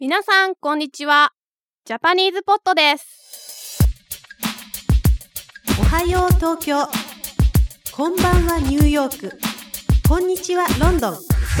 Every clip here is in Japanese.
皆さんこんにちは。ジャパニーズポットです。 おはよう東京、こんばんはニューヨーク、こんにちはロンドン。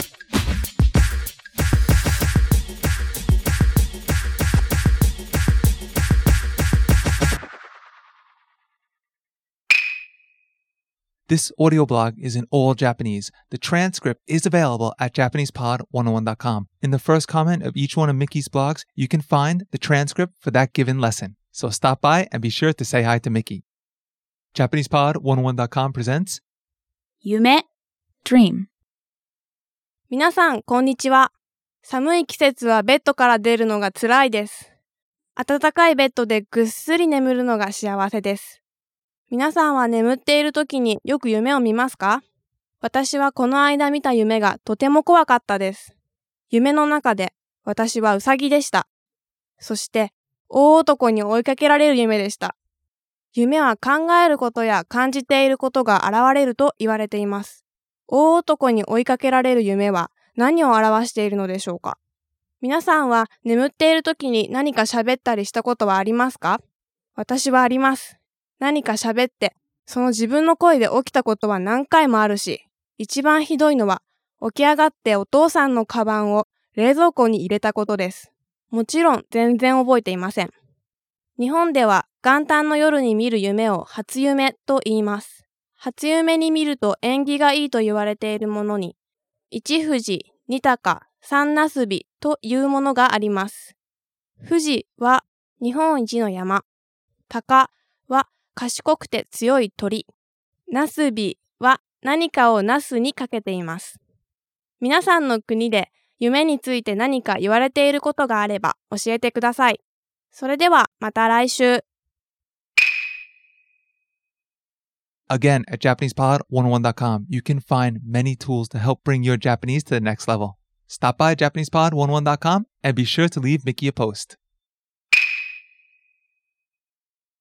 This audio blog is in all Japanese. The transcript is available at JapanesePod101.com. In the first comment of each one of Mickey's blogs, you can find the transcript for that given lesson. So stop by and be sure to say hi to Mickey. JapanesePod101.com presents 夢 Dream。 皆さんこんにちは。寒い季節はベッドから出るのが辛いです。暖かいベッドでぐっすり眠るのが幸せです。皆さんは眠っている時によく夢を見ますか？私はこの間見た夢がとても怖かったです。夢の中で私はウサギでした。そして大男に追いかけられる夢でした。夢は考えることや感じていることが現れると言われています。大男に追いかけられる夢は何を表しているのでしょうか？皆さんは眠っている時に何か喋ったりしたことはありますか？私はあります。何か喋って、その自分の声で起きたことは何回もあるし、一番ひどいのは、起き上がってお父さんのカバンを冷蔵庫に入れたことです。もちろん全然覚えていません。日本では元旦の夜に見る夢を初夢と言います。初夢に見ると縁起がいいと言われているものに、一富士、二鷹、三なすびというものがあります。富士は日本一の山、鷹は賢くて強い鳥、なすびは何かをなすにかけています。皆さんの国で夢について何か言われていることがあれば教えてください。それではまた来週。 Again, at JapanesePod101.com, you can find many tools to help bring your Japanese to the next level. Stop by JapanesePod101.com and be sure to leave Mickey a post.